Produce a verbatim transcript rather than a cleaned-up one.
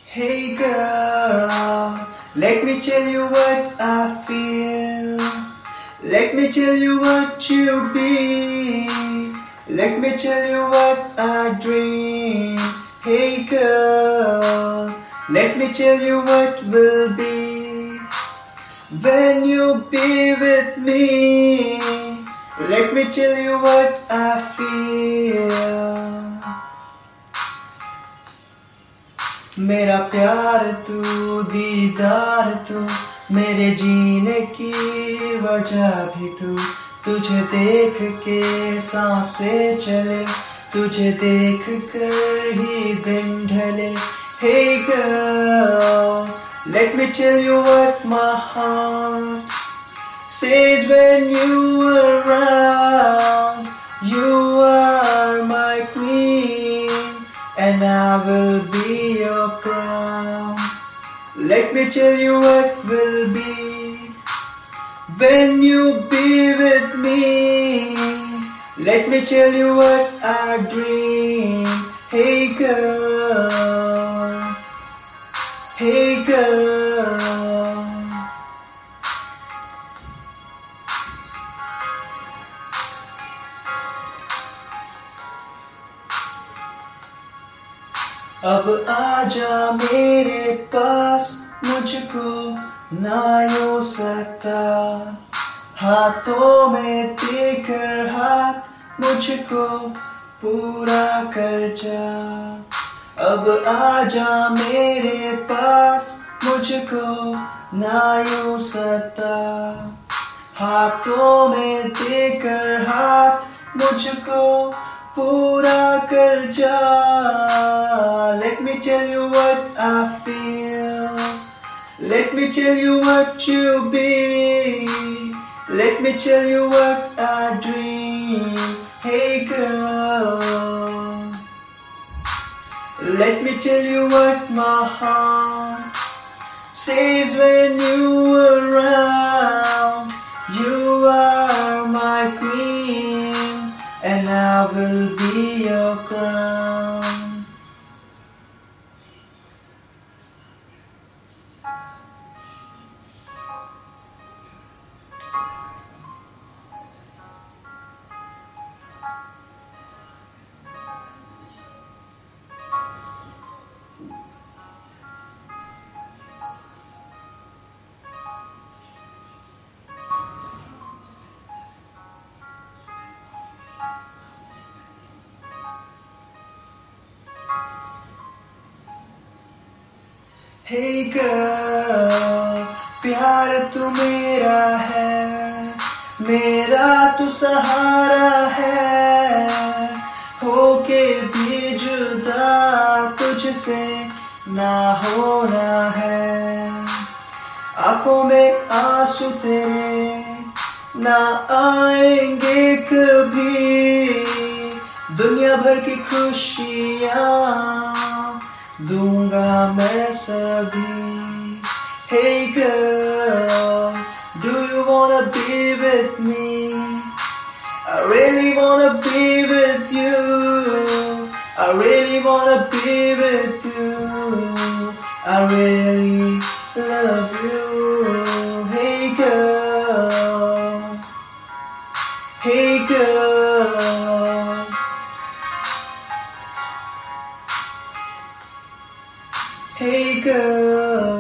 Hey girl, let me tell you what I feel. Let me tell you what you be. Let me tell you what I dream. Hey girl, let me tell you what will be when you be with me. Let me tell you what I feel. मेरा प्यार तू, दीदार तू, मेरे जीने की वजह भी तू. तुझे देख के सांसें चले, तुझे देख कर ही दिन ढले. Hey girl, let me tell you what my heart says when you are around. You are my queen, and I will be your crown. Let me tell you what will be when you be with me. Let me tell you what I dream. Hey girl, hey girl. अब आजा मेरे पास, मुझको ना यूं सता. हाथों में देकर हाथ मुझको पूरा कर जा. अब आजा मेरे पास, मुझको ना यूं सता. हाथों में देकर हाथ मुझको पूरा कर जा. Let me tell you what I feel. Let me tell you what you be. Let me tell you what I dream. Hey girl, let me tell you what my heart says when you are around. You are my queen, and I will be your crown. Hey girl, प्यार तू मेरा है, मेरा तू सहारा है. होके भी जुदा तुझसे ना होना है. आँखों में आंसू तेरे ना आएंगे कभी. दुनिया भर की खुशियाँ दूंगा मैं सभी. Hey girl, do you wanna be with me? I really wanna be with you. I really wanna be with you. I really love you. Hey girl, hey girl. Hey girl.